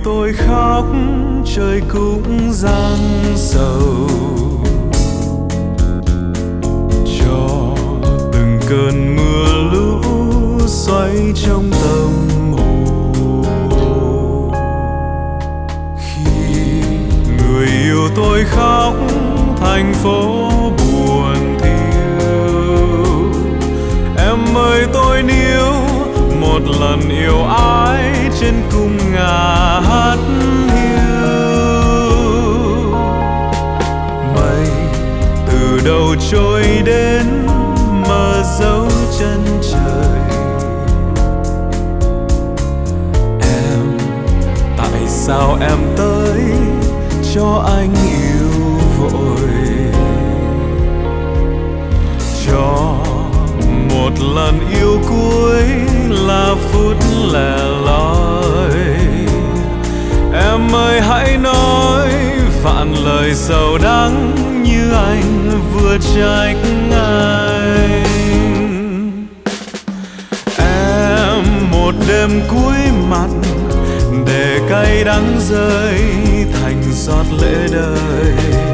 tôi khóc, trời cũng giăng sầu. Cho từng cơn mưa lũ xoáy trong tâm hồn. Khi người yêu tôi khóc, thành phố buồn thiêu. Em ơi tôi níu một lần yêu ai trên cung ngả hát hiu. Mây từ đâu trôi đến mờ dấu chân trời. Em tại sao em tới cho anh yêu vội, cho một lần yêu cuối là phút lẻ loi. Em ơi hãy nói vạn lời sầu đắng như anh vừa trách anh. Em một đêm cuối mặt để cay đắng rơi thành giọt lệ đời.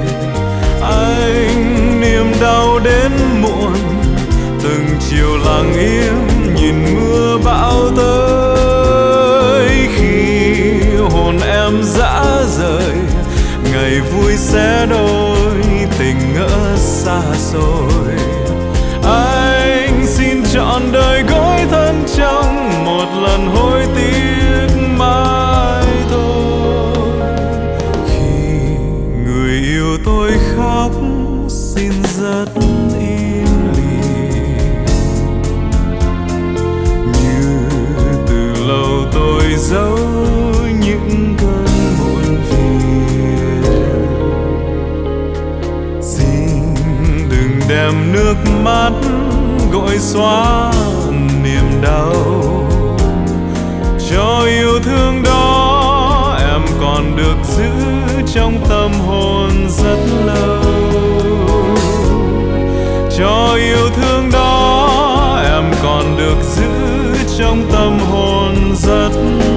Anh niềm đau đến muộn, từng chiều lặng im nhìn mưa bão tới. Khi hồn em dã rời, ngày vui sẽ đôi, tình ngỡ xa xôi. Anh xin trọn đời gối thân trong một lần hối tiếc mãi thôi. Khi người yêu tôi khóc, xin rất im lìm, như từ lâu tôi giấu những cơn muộn phiền. Xin đừng đem nước mắt gội xóa niềm đau. Cho yêu thương đó em còn được giữ trong tâm hồn rất lâu. Cho yêu thương đó em còn được giữ trong tâm hồn rất